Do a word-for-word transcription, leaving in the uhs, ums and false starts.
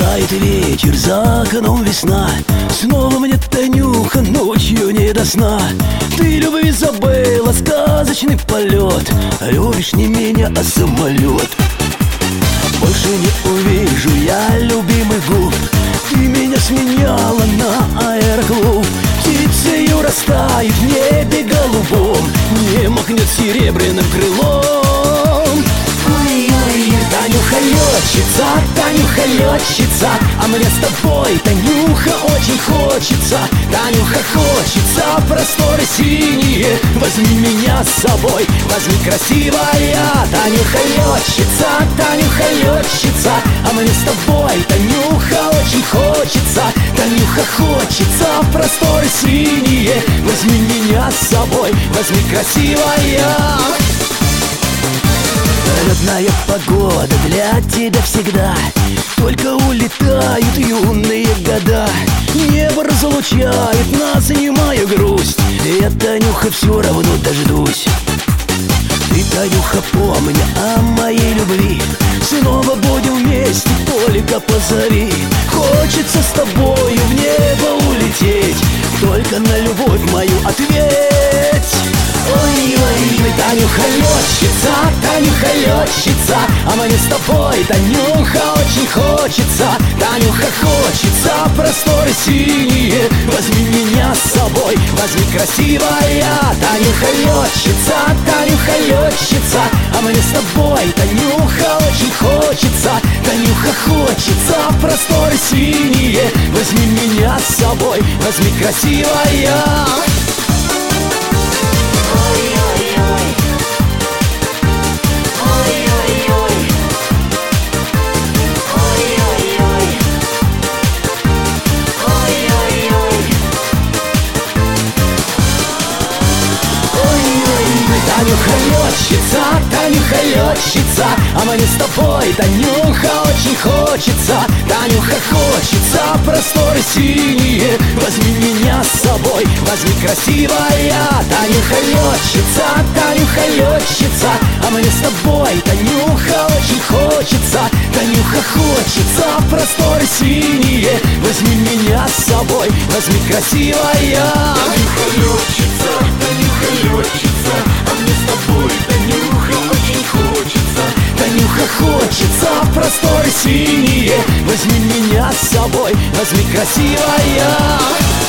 Тает ветер, за окном весна. Снова мне, Танюха, ночью не до сна. Ты любви забыла, сказочный полет. Любишь не меня, а самолет. Больше не увижу я любимых губ. Ты меня сменяла на аэроклуб. Птицею растает в небе голубом, не махнет серебряным крылом. Ой-ой-ой, Танюха летчица, Танюха летчица, а мне с тобой, Танюха, очень хочется. Танюха, хочется просторы синие, возьми меня с собой, возьми, красивая. Танюха летчица, Танюха летчица, а мне с тобой, Танюха, очень хочется. Танюха, хочется просторы синие, возьми меня с собой, возьми, красивая. Родная погода для тебя всегда, только улетают юные года. Небо разлучает нас, немая грусть. Я, Танюха, все равно дождусь. Ты, Танюха, помни о моей любви. Снова будем вместе, только позови. Хочется с тобою в небо улететь, только на любовь мою ответь. Ой-ой-ой, Танюха летчица, Танюха летчица, а мне с тобой, Танюха, очень хочется. Танюха, хочется просторы синие, возьми меня с собой, возьми, красивая. Танюха летчица, Танюха летчица, а мне с тобой, Танюха, очень хочется. Танюха, хочется просторы синие, возьми меня с собой, возьми, красивая. Танюха летчица, Танюха летчица, а мне с тобой, Танюха, очень хочется. Танюха, хочется просторы синие, возьми меня с собой, возьми, красивая. Танюха летчица, Танюха летчица, а мне с тобой, Танюха, очень хочется. Танюха, хочется просторы синие, возьми меня с собой, возьми, красивая. Танюха летчица, Танюха летчица, а мне с тобой, Танюха, очень хочется. Танюха, хочется просторы синие, возьми меня с собой, возьми, красивая.